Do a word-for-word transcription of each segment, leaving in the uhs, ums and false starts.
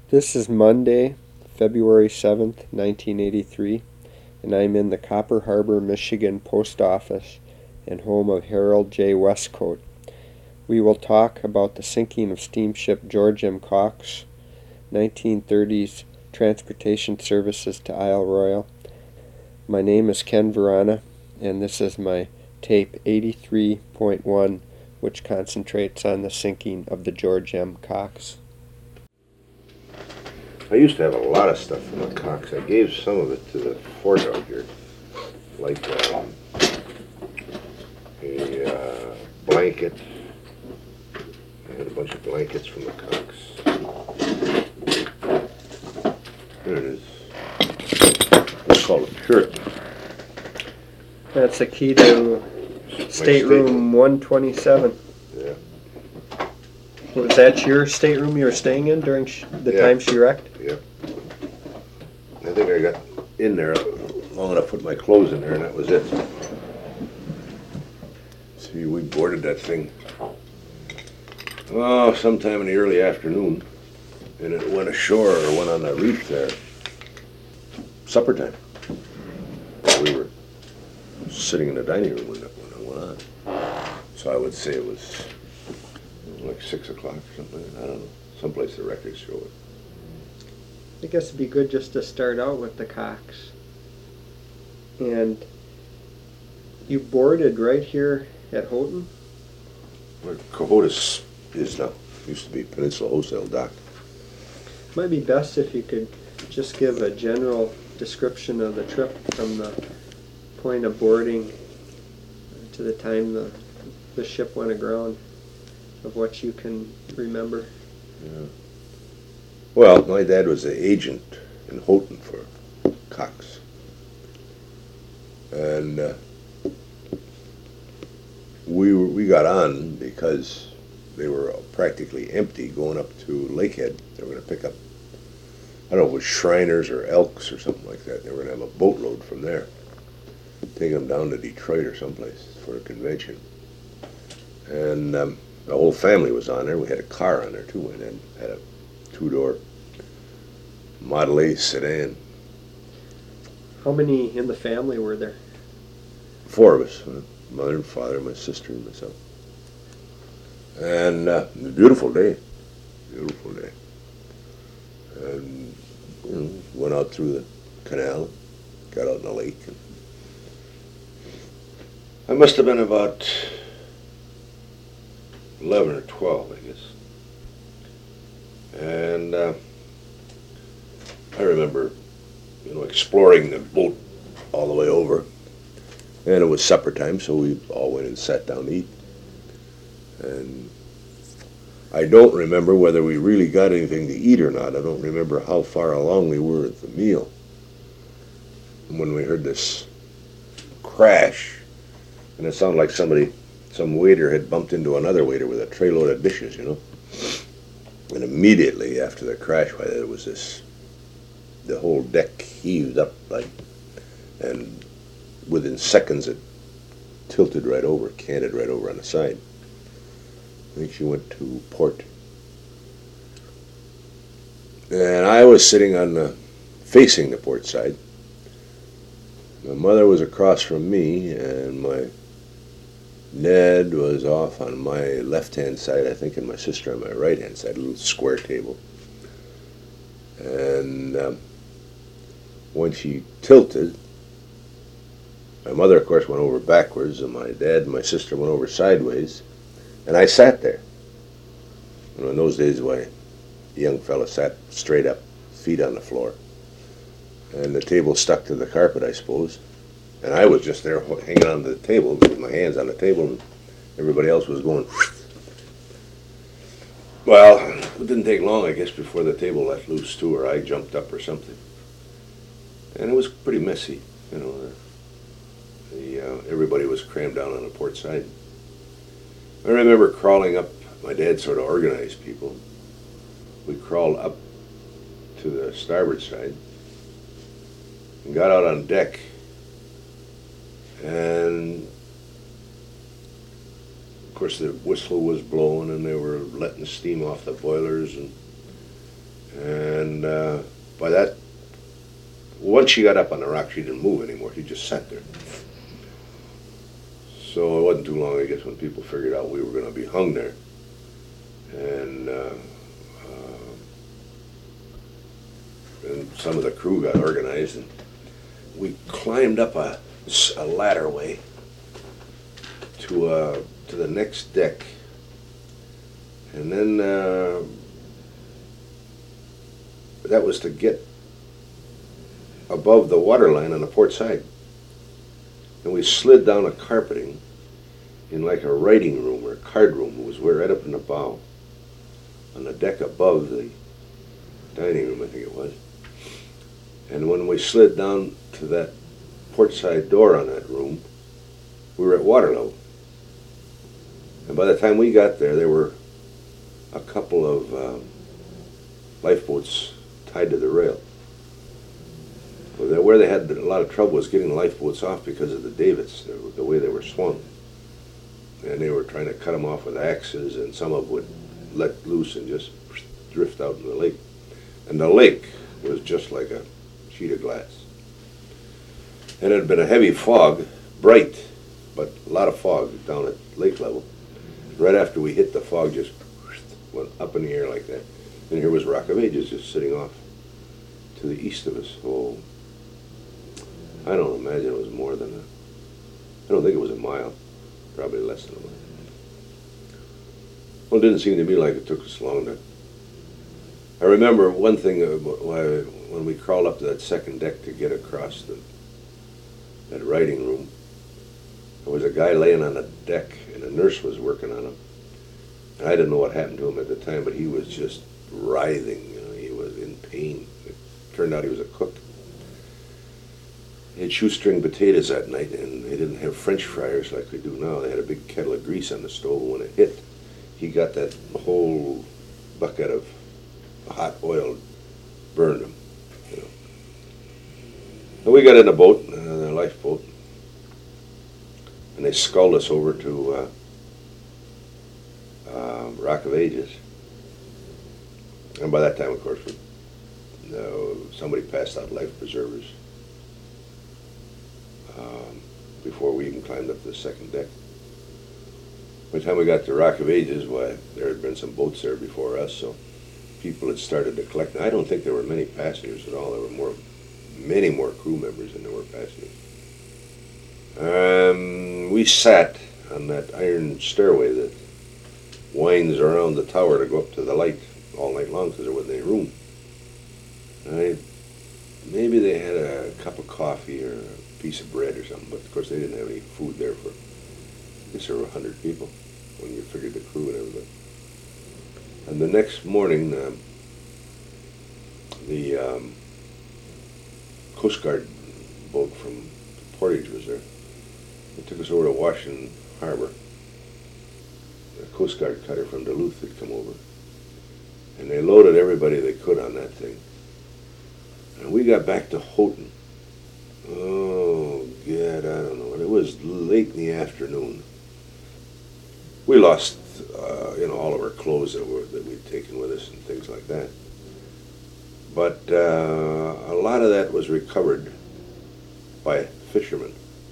This is Monday, February seventh, nineteen eighty-three, and I'm in the Copper Harbor, Michigan Post Office and home of Harold J. Westcote. We will talk about the sinking of steamship George M. Cox, nineteen thirties transportation services to Isle Royale. My name is Ken Verana, and this is my tape eighty-three point one, which concentrates on the sinking of the George M. Cox. I used to have a lot of stuff from the Cox. I gave some of it to the fort out here, like um, a uh, blanket. I had a bunch of blankets from the Cox. There it is. It's called a shirt. That's the key to stateroom one twenty-seven. Yeah. Was that your stateroom you were staying in during sh- the Yeah. time she wrecked? Yeah. I think I got in there long enough to put my clothes in there, and that was it. See, we boarded that thing, oh, sometime in the early afternoon, and it went ashore or went on the reef there. Supper time. We were sitting in the dining room when it, when it went on. So I would say it was like six o'clock or something. I don't know. Someplace the records show it. I guess it'd be good just to start out with the Cox. And you boarded right here at Houghton? Where Cohotus is now. Used to be Peninsula Wholesale Dock. Might be best if you could just give a general description of the trip from the point of boarding to the time the, the ship went aground, of what you can remember. Yeah. Well, my dad was an agent in Houghton for Cox. And uh, we were, we got on because they were practically empty going up to Lakehead. They were going to pick up, I don't know, it was Shriners or Elks or something like that. They were going to have a boatload from there, take them down to Detroit or someplace for a convention. And um, the whole family was on there. We had a car on there too, and then had a two-door Model A sedan. How many in the family were there? Four of us, uh, mother and father, my sister and myself. And uh, a beautiful day, beautiful day. And you know, went out through the canal, got out in the lake. And I must have been about eleven or twelve, I guess. And uh, I remember, you know, exploring the boat all the way over. And it was supper time, so we all went and sat down to eat. And I don't remember whether we really got anything to eat or not. I don't remember how far along we were at the meal. And when we heard this crash, and it sounded like somebody, some waiter had bumped into another waiter with a tray load of dishes, you know. And immediately after the crash, why, there was this, the whole deck heaved up, like, and within seconds it tilted right over, canted right over on the side. I think she went to port. And I was sitting on the, facing the port side. My mother was across from me, and my Ned was off on my left-hand side, I think, and my sister on my right-hand side, a little square table. And um, when she tilted, my mother, of course, went over backwards, and my dad and my sister went over sideways, and I sat there. You know, in those days, why, the young fella sat straight up, feet on the floor, and the table stuck to the carpet, I suppose. And I was just there hanging on the table with my hands on the table, and everybody else was going. Well, it didn't take long, I guess, before the table let loose too, or I jumped up or something. And it was pretty messy, you know. The, the, uh, everybody was crammed down on the port side. I remember crawling up. My dad sort of organized people. We crawled up to the starboard side and got out on deck. And of course the whistle was blowing and they were letting steam off the boilers, and and And uh, by that, once she got up on the rock, she didn't move anymore. She just sat there. So it wasn't too long, I guess, when people figured out we were going to be hung there. And, uh, uh, and some of the crew got organized, and we climbed up a, a ladder way to uh, to the next deck. And then uh, that was to get above the water line on the port side. And we slid down a carpeting in like a writing room or a card room. It was right up in the bow on the deck above the dining room, I think it was. And when we slid down to that port side door on that room, we were at water level. And by the time we got there, there were a couple of um, lifeboats tied to the rail. Where they had a lot of trouble was getting the lifeboats off because of the davits, the way they were swung. And they were trying to cut them off with axes, and some of them would let loose and just drift out into the lake. And the lake was just like a sheet of glass. And it had been a heavy fog, bright, but a lot of fog down at lake level. Right after we hit the fog, just went up in the air like that. And here was Rock of Ages just sitting off to the east of us. Oh, I don't imagine it was more than a, I don't think it was a mile, probably less than a mile. Well, it didn't seem to me like it took us long to, I remember one thing uh, when we crawled up to that second deck to get across the, that writing room. There was a guy laying on the deck, and a nurse was working on him. And I didn't know what happened to him at the time, but he was just writhing. You know, he was in pain. It turned out he was a cook. They had shoestring potatoes that night, and they didn't have French fryers like we do now. They had a big kettle of grease on the stove, and when it hit, he got that whole bucket of hot oil, burned him. You know. And we got in a boat, uh, the lifeboat, and they sculled us over to uh, uh, Rock of Ages. And by that time, of course, we, uh, somebody passed out life preservers um, before we even climbed up to the second deck. By the time we got to Rock of Ages, why, there had been some boats there before us, so people had started to collect. And I don't think there were many passengers at all. There were more, many more crew members than there were passengers. Um, we sat on that iron stairway that winds around the tower to go up to the light all night long because there wasn't any room. I, maybe they had a cup of coffee or a piece of bread or something, but of course they didn't have any food there for, I guess there were a hundred people when you figured the crew and everything. And the next morning, um, the um, Coast Guard boat from Portage was there. They took us over to Washington Harbor. The Coast Guard cutter from Duluth had come over. And they loaded everybody they could on that thing. And we got back to Houghton. Oh, God, I don't know. It was late in the afternoon. We lost, uh, you know, all of our clothes that were that we'd taken with us and things like that. But uh, a lot of that was recovered by fishermen.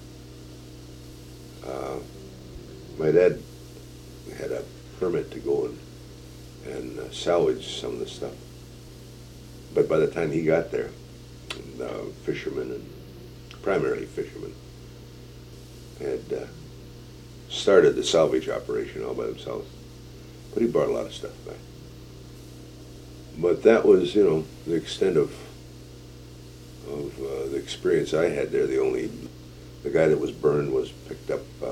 Uh, my dad had a permit to go and, and uh, salvage some of the stuff. But by the time he got there, uh, fishermen, and primarily fishermen, had uh, started the salvage operation all by themselves. But he brought a lot of stuff back. But that was, you know, the extent of of uh, the experience I had there. The only, the guy that was burned was picked up uh,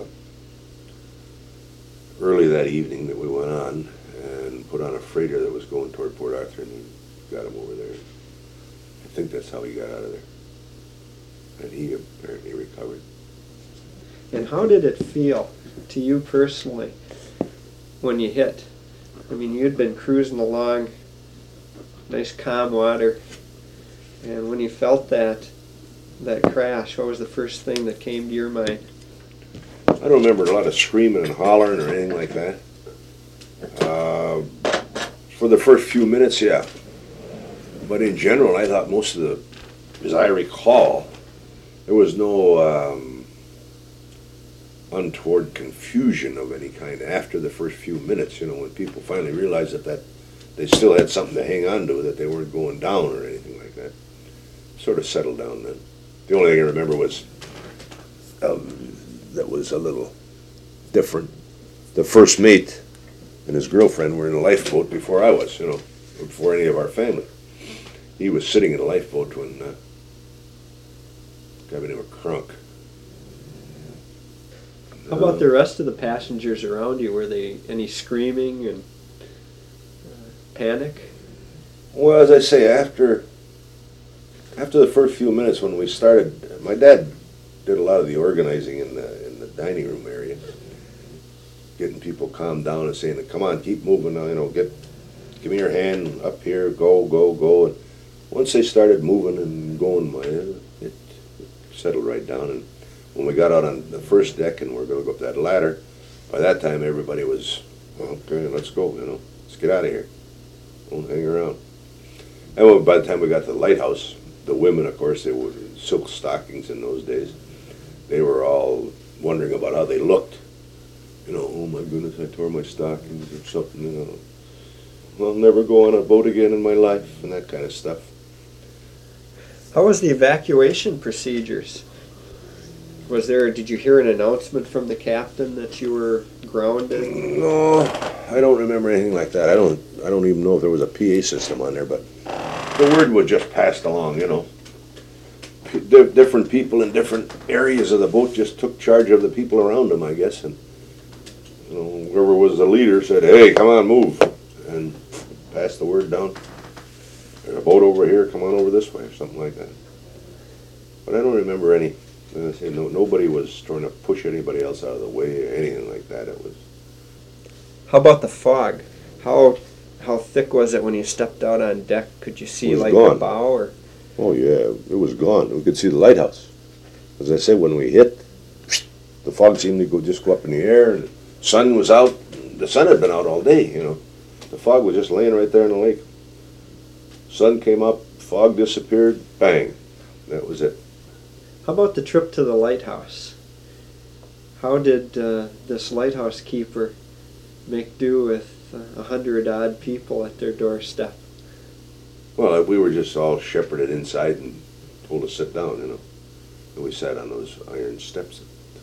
early that evening that we went on and put on a freighter that was going toward Port Arthur, and he got him over there. I think that's how he got out of there. And he apparently recovered. And how did it feel to you personally when you hit? I mean, you'd been cruising along, nice calm water, and when you felt that that crash, what was the first thing that came to your mind? I don't remember a lot of screaming and hollering or anything like that. Uh, for the first few minutes, yeah. but in general, I thought most of the, as I recall, there was no um, untoward confusion of any kind after the first few minutes. You know, when people finally realized that, that they still had something to hang on to, that they weren't going down or anything like that. Sort of settled down then. The only thing I remember was um, that was a little different. The first mate and his girlfriend were in a lifeboat before I was, you know, before any of our family. He was sitting in a lifeboat when uh, a guy by the name of Crunk. How about the rest of the passengers around you? Were they any screaming and uh, panic? Well, as I say, after after the first few minutes when we started, my dad did a lot of the organizing in the in the dining room area, getting people calmed down and saying, "Come on, keep moving. You know, get give me your hand up here. Go, go, go." And once they started moving and going, my it, it settled right down. And when we got out on the first deck and we we're going to go up that ladder, by that time everybody was, okay, let's go, you know, let's get out of here. Don't hang around. And when, by the time we got to the lighthouse, the women, of course, they were silk stockings in those days. They were all wondering about how they looked. You know, oh my goodness, I tore my stockings or something, you know. I'll never go on a boat again in my life, and that kind of stuff. How was the evacuation procedures? Was there, did you hear an announcement from the captain that you were grounded? No, I don't remember anything like that. I don't I don't even know if there was a P A system on there, but the word was just passed along, you know. D- different people in different areas of the boat just took charge of the people around them, I guess, and you know, whoever was the leader said, "Hey, come on, move," and passed the word down. There's a boat over here, come on over this way, or something like that. But I don't remember any. I say no, nobody was trying to push anybody else out of the way or anything like that. It was. How about the fog? How how thick was it when you stepped out on deck? Could you see like gone. the bow? Or? Oh yeah, it was gone. We could see the lighthouse. As I said, when we hit, the fog seemed to go just go up in the air, and the sun was out. The sun had been out all day, you know. The fog was just laying right there in the lake. Sun came up, fog disappeared, bang. That was it. How about the trip to the lighthouse? How did uh, this lighthouse keeper make do with a uh, hundred odd people at their doorstep? Well, we were just all shepherded inside and told to sit down, you know. And we sat on those iron steps.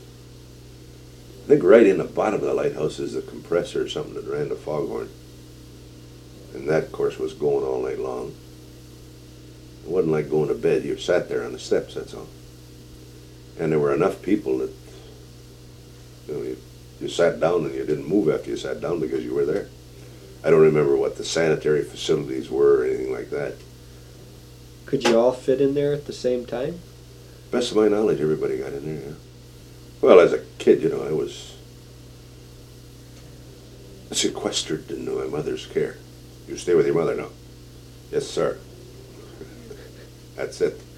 I think right in the bottom of the lighthouse is a compressor or something that ran the foghorn. And that, of course, was going all night long. It wasn't like going to bed. You sat there on the steps, that's all. And there were enough people that, you know, you, you sat down and you didn't move after you sat down because you were there. I don't remember what the sanitary facilities were or anything like that. Could you all fit in there at the same time? Best of my knowledge, everybody got in there, yeah. Well, as a kid, you know, I was sequestered into my mother's care. You stay with your mother now. Yes, sir. That's it.